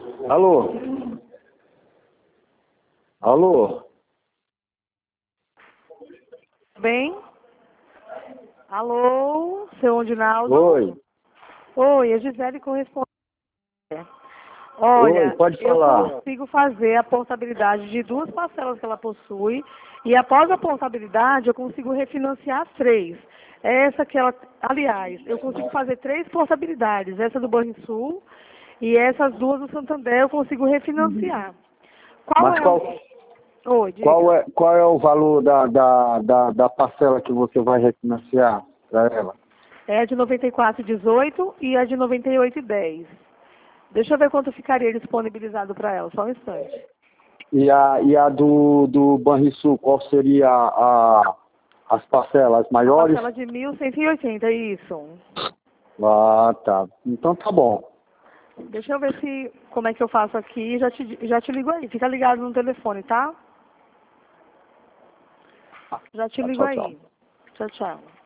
Alô? Alô? Bem? Alô, seu Ondinaldo? Oi? Oi, a Gisele corresponde. Oi, Olha, pode eu falar. consigo fazer a portabilidade de 2 parcelas que ela possui e após a portabilidade eu consigo refinanciar as 3. Essa que ela, aliás, eu consigo fazer 3 portabilidades, essa do Banrisul e essas 2 do Santander eu consigo refinanciar. Qual Mas é o... Oi, diga. qual é o valor da parcela que você vai refinanciar para ela? É a de 94,18 e a de 98,10. Deixa eu ver quanto ficaria disponibilizado para ela, só um instante. E a do Banrisul, qual seria as parcelas A maiores? parcela de 1.180, isso. Ah, tá. Então tá bom. Deixa eu ver se como é que eu faço aqui e já te ligo aí. Fica ligado no telefone, tá? Já te ligo Tchau, tchau. aí. Tchau, tchau.